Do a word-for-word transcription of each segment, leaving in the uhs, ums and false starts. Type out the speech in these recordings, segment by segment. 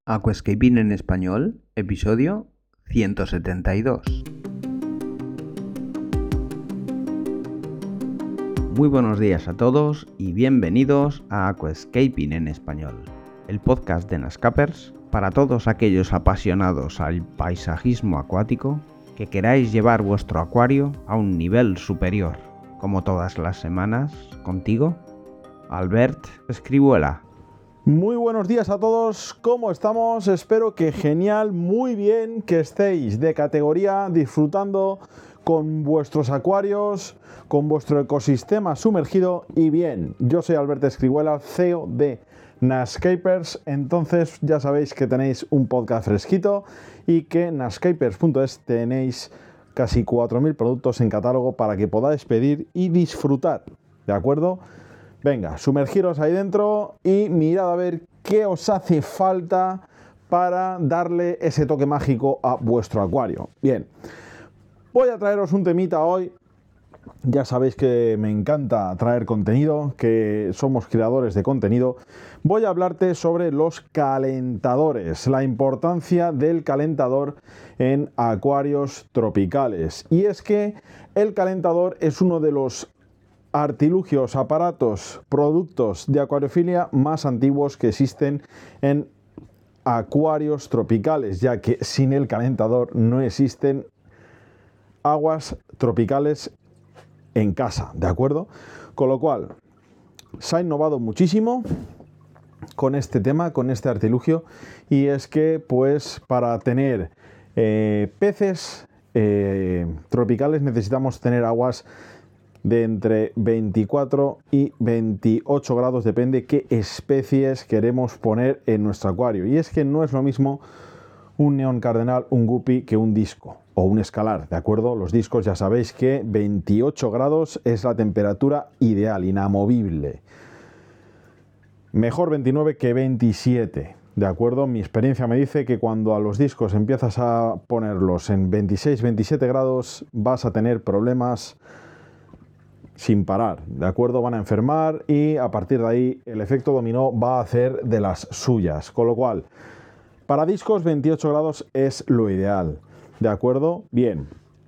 Aquascaping en español, episodio ciento setenta y dos. Muy buenos días a todos y bienvenidos a Aquascaping en español, el podcast de Nascapers para todos aquellos apasionados al paisajismo acuático que queráis llevar vuestro acuario a un nivel superior. Como todas las semanas, contigo, Albert Escribuela. Muy buenos días a todos, ¿cómo estamos? Espero que genial, muy bien, que estéis de categoría disfrutando con vuestros acuarios, con vuestro ecosistema sumergido y bien. Yo soy Albert Escribuela, C E O de Nascapers, entonces ya sabéis que tenéis un podcast fresquito y que en nascapers punto es tenéis casi cuatro mil productos en catálogo para que podáis pedir y disfrutar, ¿de acuerdo? Venga, sumergiros ahí dentro y mirad a ver qué os hace falta para darle ese toque mágico a vuestro acuario. Bien, voy a traeros un temita hoy. Ya sabéis que me encanta traer contenido, que somos creadores de contenido. Voy a hablarte sobre los calentadores, la importancia del calentador en acuarios tropicales. Y es que el calentador es uno de los artilugios, aparatos, productos de acuariofilia más antiguos que existen en acuarios tropicales, ya que sin el calentador no existen aguas tropicales en casa, ¿de acuerdo? Con lo cual, se ha innovado muchísimo con este tema, con este artilugio, y es que, pues, para tener eh, peces eh, tropicales necesitamos tener aguas de entre veinticuatro y veintiocho grados, depende qué especies queremos poner en nuestro acuario. Y es que no es lo mismo un neón cardenal, un guppy, que un disco o un escalar, ¿de acuerdo? Los discos ya sabéis que veintiocho grados es la temperatura ideal, inamovible. Mejor veintinueve que veintisiete, ¿de acuerdo? Mi experiencia me dice que cuando a los discos empiezas a ponerlos en veintiséis, veintisiete grados vas a tener problemas sin parar, ¿de acuerdo? Van a enfermar y a partir de ahí el efecto dominó va a hacer de las suyas. Con lo cual, para discos veintiocho grados es lo ideal, ¿de acuerdo? Bien.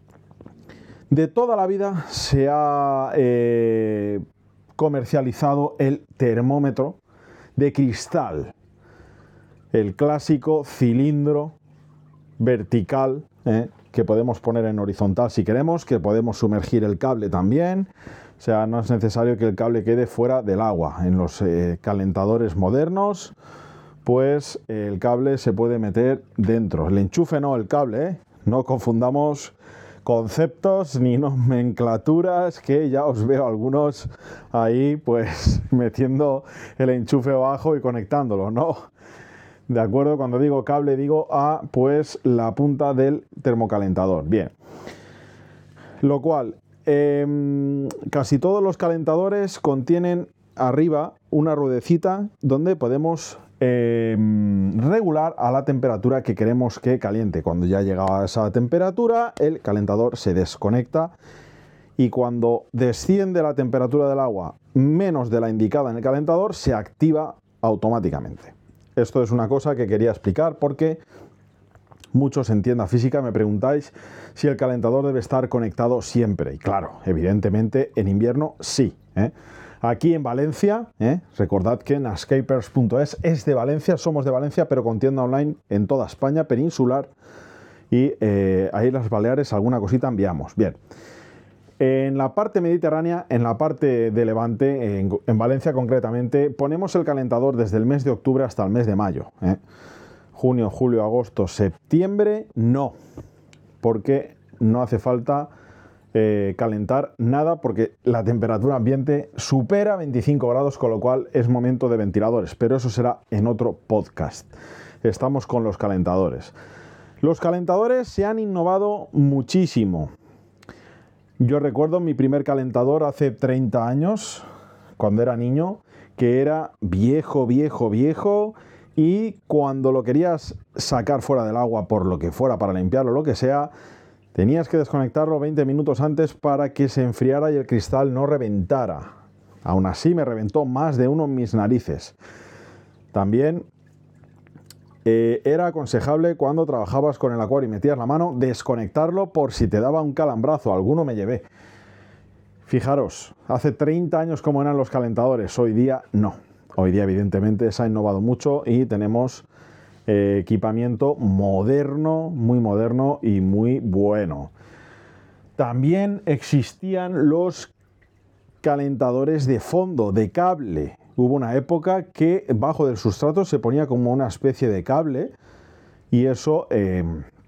De toda la vida se ha eh, comercializado el termómetro de cristal. El clásico cilindro vertical, ¿eh? que podemos poner en horizontal si queremos, que podemos sumergir el cable también. O sea, no es necesario que el cable quede fuera del agua. En los eh, calentadores modernos, pues el cable se puede meter dentro. El enchufe no, el cable, ¿eh? No confundamos conceptos ni nomenclaturas, que ya os veo algunos ahí pues metiendo el enchufe abajo y conectándolo, ¿no? De acuerdo, cuando digo cable digo a pues la punta del termocalentador. Bien. Lo cual, eh, casi todos los calentadores contienen arriba una ruedecita donde podemos eh, regular a la temperatura que queremos que caliente. Cuando ya llega a esa temperatura, el calentador se desconecta y cuando desciende la temperatura del agua menos de la indicada en el calentador, se activa automáticamente. Esto es una cosa que quería explicar porque muchos en tienda física me preguntáis si el calentador debe estar conectado siempre. Y claro, evidentemente en invierno sí, ¿eh? Aquí en Valencia, ¿eh? recordad que nascapers punto es es de Valencia, somos de Valencia, pero con tienda online en toda España peninsular y eh, ahí las Baleares alguna cosita enviamos. Bien. En la parte mediterránea, en la parte de Levante, en, en Valencia concretamente, ponemos el calentador desde el mes de octubre hasta el mes de mayo. ¿eh? Junio, julio, agosto, septiembre, no. Porque no hace falta eh, calentar nada porque la temperatura ambiente supera veinticinco grados, con lo cual es momento de ventiladores. Pero eso será en otro podcast. Estamos con los calentadores. Los calentadores se han innovado muchísimo. Yo recuerdo mi primer calentador hace treinta años, cuando era niño, que era viejo, viejo, viejo, y cuando lo querías sacar fuera del agua por lo que fuera, para limpiarlo o lo que sea, tenías que desconectarlo veinte minutos antes para que se enfriara y el cristal no reventara. Aún así me reventó más de uno en mis narices. También eh, era aconsejable cuando trabajabas con el acuario y metías la mano, desconectarlo por si te daba un calambrazo. Alguno me llevé. Fijaros, hace treinta años cómo eran los calentadores, hoy día no. Hoy día evidentemente se ha innovado mucho y tenemos eh, equipamiento moderno, muy moderno y muy bueno. También existían los calentadores de fondo, de cable. Hubo una época que bajo del sustrato se ponía como una especie de cable y eso eh,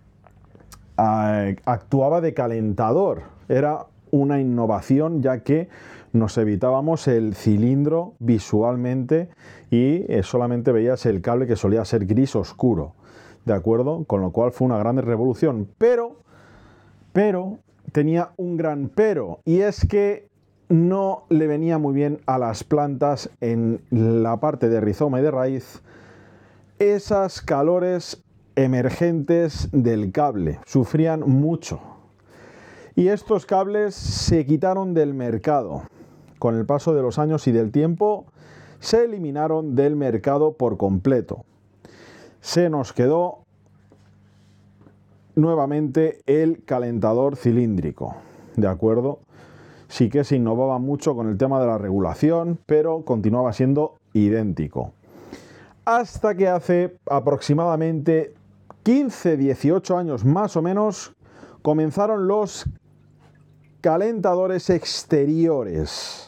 actuaba de calentador. Era una innovación ya que nos evitábamos el cilindro visualmente y eh, solamente veías el cable que solía ser gris oscuro, ¿de acuerdo? Con lo cual fue una gran revolución, pero, pero tenía un gran pero, y es que no le venía muy bien a las plantas en la parte de rizoma y de raíz esas calores emergentes del cable, sufrían mucho. Y estos cables se quitaron del mercado. Con el paso de los años y del tiempo, se eliminaron del mercado por completo. Se nos quedó nuevamente el calentador cilíndrico, ¿de acuerdo? Sí que se innovaba mucho con el tema de la regulación, pero continuaba siendo idéntico. Hasta que hace aproximadamente quince, dieciocho años más o menos, comenzaron los calentadores exteriores.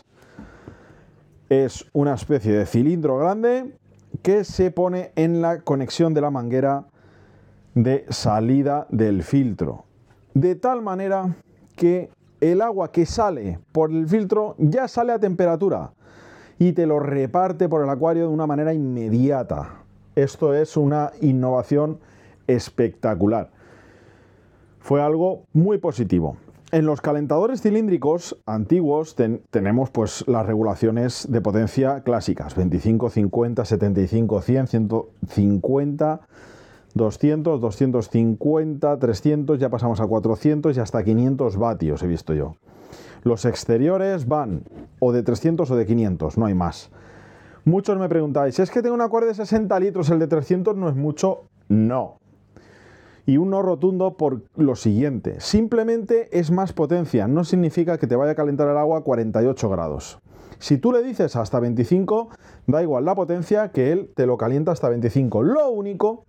Es una especie de cilindro grande que se pone en la conexión de la manguera de salida del filtro. De tal manera que el agua que sale por el filtro ya sale a temperatura y te lo reparte por el acuario de una manera inmediata. Esto es una innovación espectacular. Fue algo muy positivo. En los calentadores cilíndricos antiguos ten, tenemos pues las regulaciones de potencia clásicas, veinticinco, cincuenta, setenta y cinco, cien, ciento cincuenta, doscientos, doscientos cincuenta, trescientos, ya pasamos a cuatrocientos y hasta quinientos vatios he visto yo. Los exteriores van o de trescientos o de quinientos, no hay más. Muchos me preguntáis, ¿es que tengo un acuario de sesenta litros, el de trescientos no es mucho? No. Y un no rotundo por lo siguiente, simplemente es más potencia, no significa que te vaya a calentar el agua a cuarenta y ocho grados. Si tú le dices hasta veinticinco, da igual la potencia que él te lo calienta hasta veinticinco. Lo único,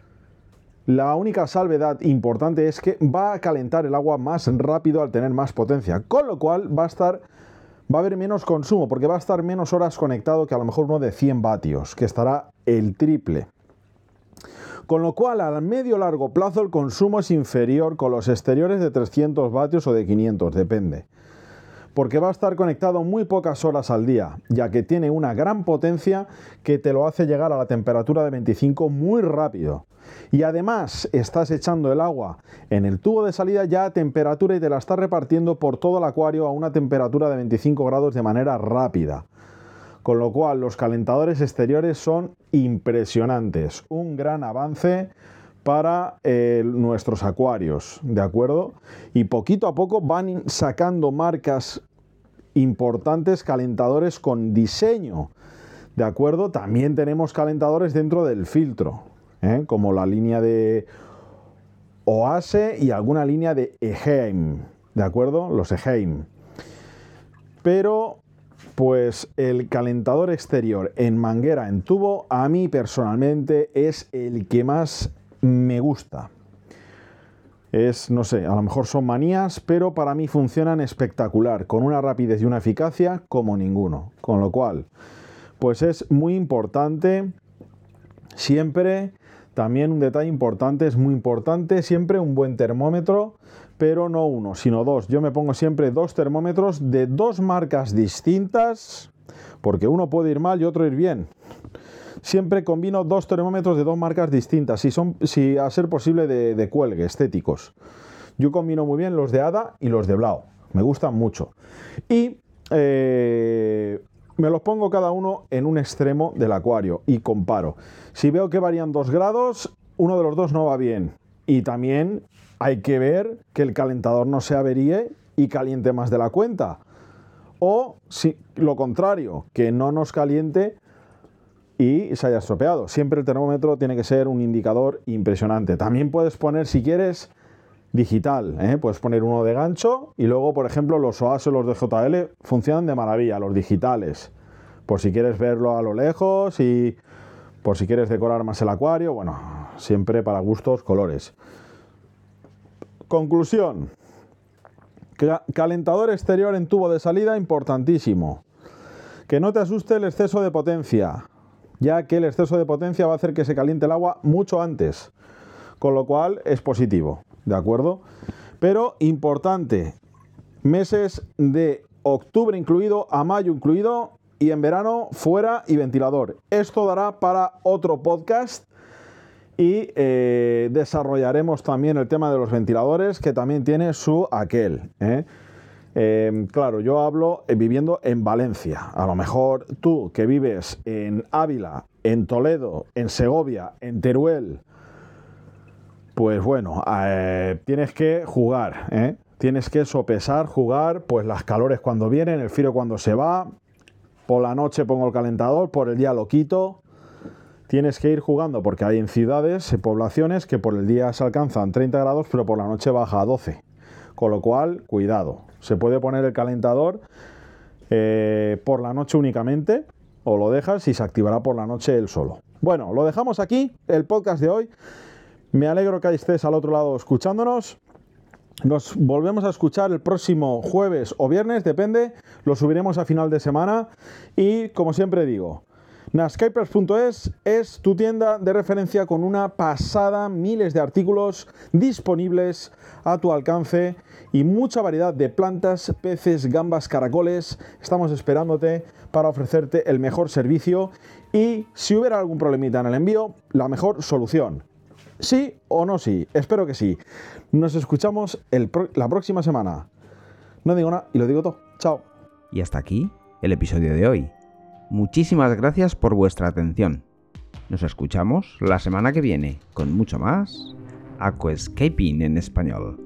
la única salvedad importante es que va a calentar el agua más rápido al tener más potencia, con lo cual va a estar, va a haber menos consumo, porque va a estar menos horas conectado que a lo mejor uno de cien vatios, que estará el triple. Con lo cual, a medio largo plazo, el consumo es inferior con los exteriores de trescientos vatios o de quinientos, depende. Porque va a estar conectado muy pocas horas al día, ya que tiene una gran potencia que te lo hace llegar a la temperatura de veinticinco muy rápido. Y además, estás echando el agua en el tubo de salida ya a temperatura y te la estás repartiendo por todo el acuario a una temperatura de veinticinco grados de manera rápida. Con lo cual, los calentadores exteriores son impresionantes. Un gran avance para eh, nuestros acuarios, ¿de acuerdo? Y poquito a poco van sacando marcas importantes, calentadores con diseño, ¿de acuerdo? También tenemos calentadores dentro del filtro, ¿eh? Como la línea de Oase y alguna línea de Eheim, ¿de acuerdo? Los Eheim. Pero pues el calentador exterior en manguera en tubo a mí personalmente es el que más me gusta. Es, no sé, a lo mejor son manías, pero para mí funcionan espectacular, con una rapidez y una eficacia como ninguno. Con lo cual, pues es muy importante siempre, también un detalle importante, es muy importante siempre un buen termómetro, pero no uno, sino dos. Yo me pongo siempre dos termómetros de dos marcas distintas, porque uno puede ir mal y otro ir bien. Siempre combino dos termómetros de dos marcas distintas, si son, si a ser posible de, de cuelgue, estéticos. Yo combino muy bien los de Hada y los de Blau, me gustan mucho. Y eh, me los pongo cada uno en un extremo del acuario y comparo. Si veo que varían dos grados, uno de los dos no va bien. Y también hay que ver que el calentador no se averíe y caliente más de la cuenta. O si, lo contrario, que no nos caliente y se haya estropeado. Siempre el termómetro tiene que ser un indicador impresionante. También puedes poner, si quieres, digital, ¿eh? Puedes poner uno de gancho y luego, por ejemplo, los O A S, los de J L funcionan de maravilla, los digitales, por si quieres verlo a lo lejos y por si quieres decorar más el acuario. Bueno, siempre para gustos, colores. Conclusión: calentador exterior en tubo de salida, importantísimo. Que no te asuste el exceso de potencia, ya que el exceso de potencia va a hacer que se caliente el agua mucho antes, con lo cual es positivo. ¿De acuerdo? Pero importante, meses de octubre incluido a mayo incluido y en verano fuera y ventilador. Esto dará para otro podcast y eh, desarrollaremos también el tema de los ventiladores, que también tiene su aquel. ¿eh? Eh, claro, yo hablo eh, viviendo en Valencia. A lo mejor tú que vives en Ávila, en Toledo, en Segovia, en Teruel, pues bueno, eh, tienes que jugar, ¿eh? Tienes que sopesar, jugar, pues las calores cuando vienen, el frío cuando se va. Por la noche pongo el calentador, por el día lo quito. Tienes que ir jugando porque hay en ciudades, en poblaciones, que por el día se alcanzan treinta grados, pero por la noche baja a doce. Con lo cual, cuidado. Se puede poner el calentador eh, por la noche únicamente, o lo dejas y se activará por la noche él solo. Bueno, lo dejamos aquí, el podcast de hoy. Me alegro que estés al otro lado escuchándonos. Nos volvemos a escuchar el próximo jueves o viernes, depende. Lo subiremos a final de semana. Y como siempre digo, nascapers punto es es tu tienda de referencia con una pasada, miles de artículos disponibles a tu alcance y mucha variedad de plantas, peces, gambas, caracoles. Estamos esperándote para ofrecerte el mejor servicio y si hubiera algún problemita en el envío, la mejor solución. ¿Sí o no sí? Espero que sí. Nos escuchamos el pro- la próxima semana. No digo nada y lo digo todo. Chao. Y hasta aquí el episodio de hoy. Muchísimas gracias por vuestra atención. Nos escuchamos la semana que viene con mucho más Aquascaping en español.